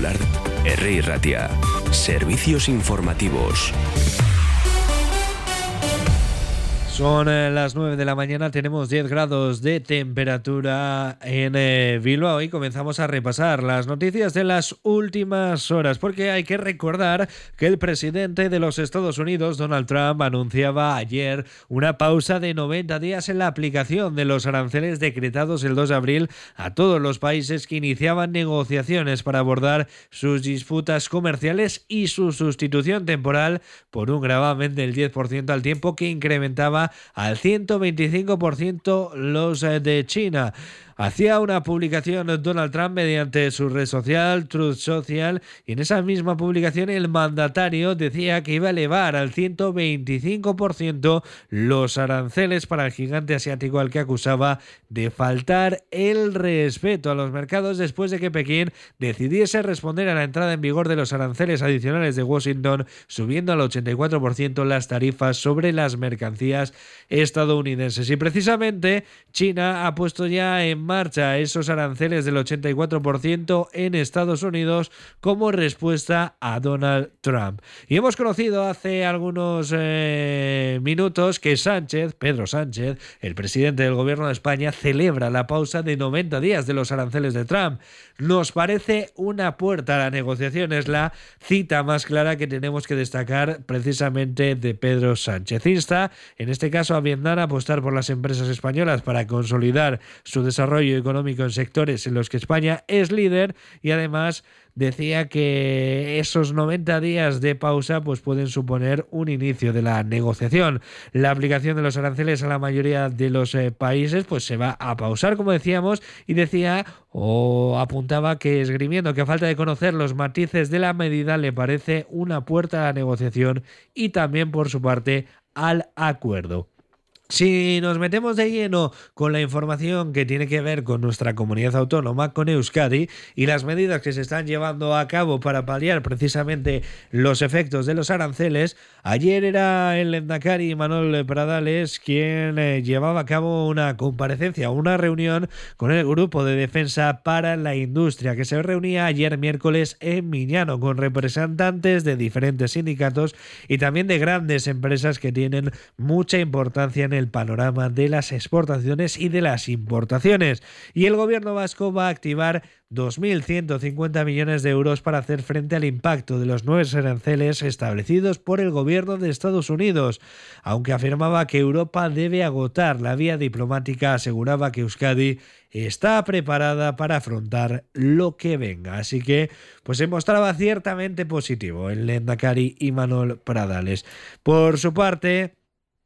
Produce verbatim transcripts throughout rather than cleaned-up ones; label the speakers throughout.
Speaker 1: Popular, Herri Ratia. Servicios informativos.
Speaker 2: Son eh, las nueve de la mañana, tenemos diez grados de temperatura en eh, Bilbao y comenzamos a repasar las noticias de las últimas horas, porque hay que recordar que el presidente de los Estados Unidos, Donald Trump, anunciaba ayer una pausa de noventa días en la aplicación de los aranceles decretados el dos de abril a todos los países que iniciaban negociaciones para abordar sus disputas comerciales y su sustitución temporal por un gravamen del diez por ciento al tiempo que incrementaba al ciento veinticinco por ciento los de China. Hacía una publicación Donald Trump mediante su red social, Truth Social, y en esa misma publicación el mandatario decía que iba a elevar al ciento veinticinco por ciento los aranceles para el gigante asiático al que acusaba de faltar el respeto a los mercados después de que Pekín decidiese responder a la entrada en vigor de los aranceles adicionales de Washington, subiendo al ochenta y cuatro por ciento las tarifas sobre las mercancías estadounidenses. Y precisamente China ha puesto ya en marcha esos aranceles del ochenta y cuatro por ciento en Estados Unidos como respuesta a Donald Trump. Y hemos conocido hace algunos eh, minutos que Sánchez, Pedro Sánchez, el presidente del gobierno de España, celebra la pausa de noventa días de los aranceles de Trump. Nos parece una puerta a la negociación, es la cita más clara que tenemos que destacar precisamente de Pedro Sánchez. Insta, en este caso, a Vietnam a apostar por las empresas españolas para consolidar su desarrollo económico en sectores en los que España es líder, y además decía que esos noventa días de pausa pues pueden suponer un inicio de la negociación. La aplicación de los aranceles a la mayoría de los eh, países pues se va a pausar, como decíamos, y decía o apuntaba que esgrimiendo que a falta de conocer los matices de la medida le parece una puerta a la negociación y también por su parte al acuerdo. Si nos metemos de lleno con la información que tiene que ver con nuestra comunidad autónoma, con Euskadi, y las medidas que se están llevando a cabo para paliar precisamente los efectos de los aranceles, ayer era el lehendakari Imanol Pradales quien eh, llevaba a cabo una comparecencia, una reunión con el Grupo de Defensa para la Industria, que se reunía ayer miércoles en Miñano con representantes de diferentes sindicatos y también de grandes empresas que tienen mucha importancia en el panorama de las exportaciones y de las importaciones. Y el gobierno vasco va a activar dos mil ciento cincuenta millones de euros para hacer frente al impacto de los nuevos aranceles establecidos por el gobierno de Estados Unidos. Aunque afirmaba que Europa debe agotar la vía diplomática, aseguraba que Euskadi está preparada para afrontar lo que venga. Así que pues se mostraba ciertamente positivo el lehendakari Imanol Pradales. Por su parte,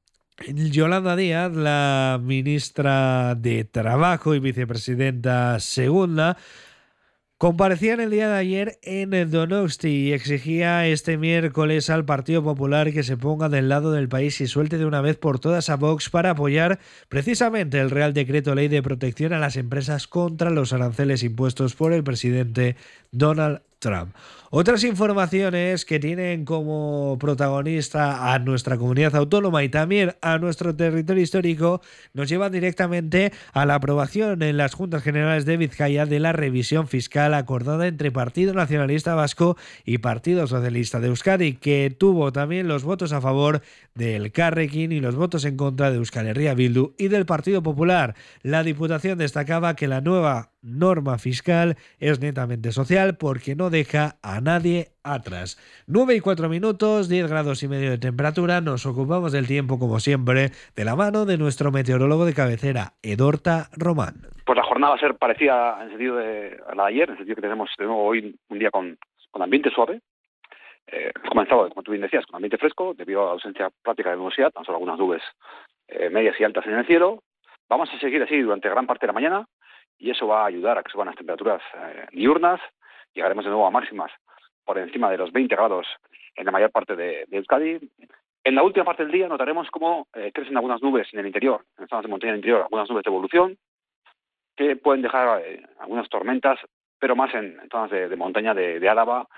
Speaker 2: Yolanda Díaz, la ministra de Trabajo y vicepresidenta segunda, comparecía en el día de ayer en Donosti y exigía este miércoles al Partido Popular que se ponga del lado del país y suelte de una vez por todas a Vox para apoyar precisamente el Real Decreto Ley de Protección a las Empresas contra los aranceles impuestos por el presidente Donald Trump. Otras informaciones que tienen como protagonista a nuestra comunidad autónoma y también a nuestro territorio histórico nos llevan directamente a la aprobación en las Juntas Generales de Vizcaya de la revisión fiscal acordada entre Partido Nacionalista Vasco y Partido Socialista de Euskadi, que tuvo también los votos a favor del Elkarrekin y los votos en contra de Euskal Herria Bildu y del Partido Popular. La Diputación destacaba que la nueva norma fiscal es netamente social porque no deja a nadie atrás. nueve y cuatro minutos, diez grados y medio de temperatura. Nos ocupamos del tiempo, como siempre, de la mano de nuestro meteorólogo de cabecera, Edorta Román.
Speaker 3: Pues la jornada va a ser parecida en el sentido de a la de ayer, en el sentido que tenemos de nuevo hoy un día con, con ambiente suave. Eh, hemos comenzado, como tú bien decías, con ambiente fresco, debido a la ausencia práctica de nubosidad, tan solo algunas nubes eh, medias y altas en el cielo. Vamos a seguir así durante gran parte de la mañana, y eso va a ayudar a que suban las temperaturas eh, diurnas. Llegaremos de nuevo a máximas por encima de los veinte grados en la mayor parte de, de Euskadi. En la última parte del día notaremos cómo eh, crecen algunas nubes en el interior, en zonas de montaña del interior, algunas nubes de evolución, que pueden dejar eh, algunas tormentas, pero más en, en zonas de, de montaña de, de Álava.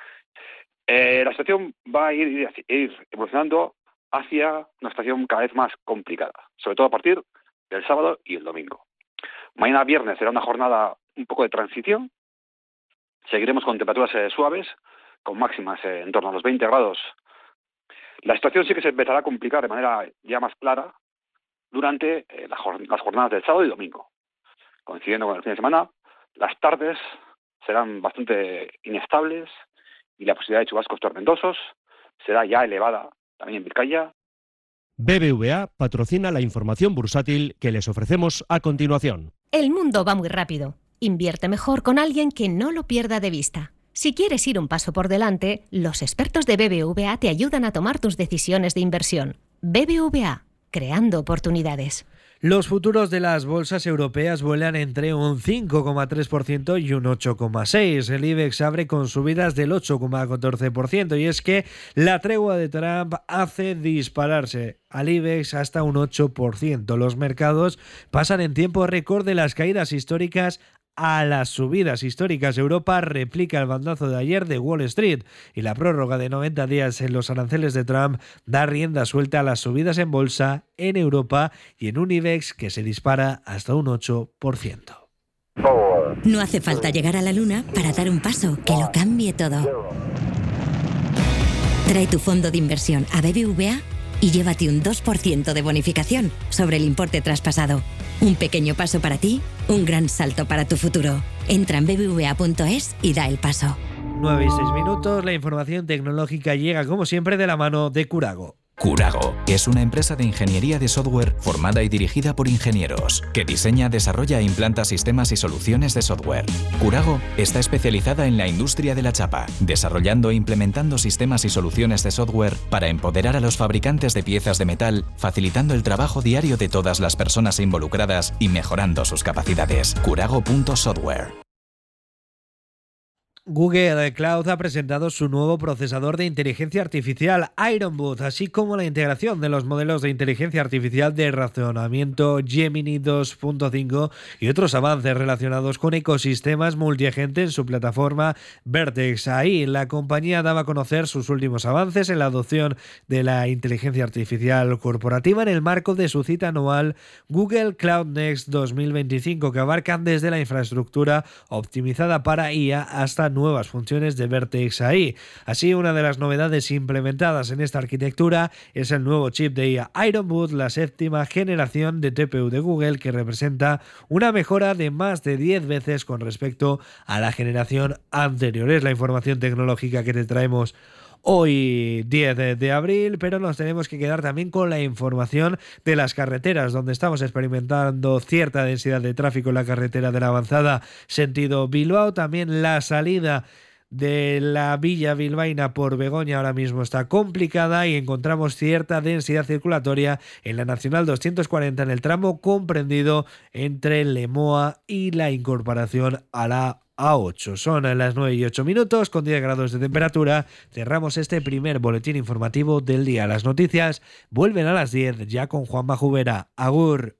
Speaker 3: Eh, la situación va a ir, ir evolucionando hacia una situación cada vez más complicada, sobre todo a partir del sábado y el domingo. Mañana viernes será una jornada un poco de transición, Seguiremos con temperaturas eh, suaves, con máximas eh, en torno a los veinte grados. La situación sí que se empezará a complicar de manera ya más clara durante eh, la jor- las jornadas del sábado y domingo. Coincidiendo con el fin de semana, las tardes serán bastante inestables y la posibilidad de chubascos tormentosos será ya elevada también en Vizcaya.
Speaker 4: B B V A patrocina la información bursátil que les ofrecemos a continuación.
Speaker 5: El mundo va muy rápido. Invierte mejor con alguien que no lo pierda de vista. Si quieres ir un paso por delante, los expertos de B B V A te ayudan a tomar tus decisiones de inversión. B B V A, creando oportunidades.
Speaker 2: Los futuros de las bolsas europeas vuelan entre un cinco coma tres por ciento y un ocho coma seis por ciento. El IBEX abre con subidas del ocho coma catorce por ciento y es que la tregua de Trump hace dispararse al IBEX hasta un ocho por ciento. Los mercados pasan en tiempo récord de las caídas históricas a las subidas históricas. Europa replica el bandazo de ayer de Wall Street y la prórroga de noventa días en los aranceles de Trump da rienda suelta a las subidas en bolsa en Europa y en un IBEX que se dispara hasta un ocho por ciento.
Speaker 6: No hace falta llegar a la luna para dar un paso que lo cambie todo. Trae tu fondo de inversión a B B V A y llévate un dos por ciento de bonificación sobre el importe traspasado. Un pequeño paso para ti, un gran salto para tu futuro. Entra en b b v a punto es y da el paso.
Speaker 2: nueve y seis minutos, la información tecnológica llega como siempre de la mano de Curago.
Speaker 7: Curago es una empresa de ingeniería de software formada y dirigida por ingenieros que diseña, desarrolla e implanta sistemas y soluciones de software. Curago está especializada en la industria de la chapa, desarrollando e implementando sistemas y soluciones de software para empoderar a los fabricantes de piezas de metal, facilitando el trabajo diario de todas las personas involucradas y mejorando sus capacidades. Curago punto software.
Speaker 2: Google Cloud ha presentado su nuevo procesador de inteligencia artificial Ironwood, así como la integración de los modelos de inteligencia artificial de razonamiento Gemini dos punto cinco y otros avances relacionados con ecosistemas multiagente en su plataforma Vertex. Ahí la compañía daba a conocer sus últimos avances en la adopción de la inteligencia artificial corporativa en el marco de su cita anual Google Cloud Next dos mil veinticinco, que abarcan desde la infraestructura optimizada para I A hasta nuevas funciones de Vertex A I. Así, una de las novedades implementadas en esta arquitectura es el nuevo chip de I A Ironwood, la séptima generación de T P U de Google, que representa una mejora de más de diez veces con respecto a la generación anterior. Es la información tecnológica que te traemos hoy diez de abril, pero nos tenemos que quedar también con la información de las carreteras, donde estamos experimentando cierta densidad de tráfico en la carretera de la Avanzada sentido Bilbao. También la salida de la Villa Bilbaína por Begoña ahora mismo está complicada y encontramos cierta densidad circulatoria en la Nacional doscientos cuarenta en el tramo comprendido entre Lemoa y la incorporación a la A ocho. Son las nueve y ocho minutos, con diez grados de temperatura. Cerramos este primer boletín informativo del día. Las noticias vuelven a las diez, ya con Juanma Jubera. Agur.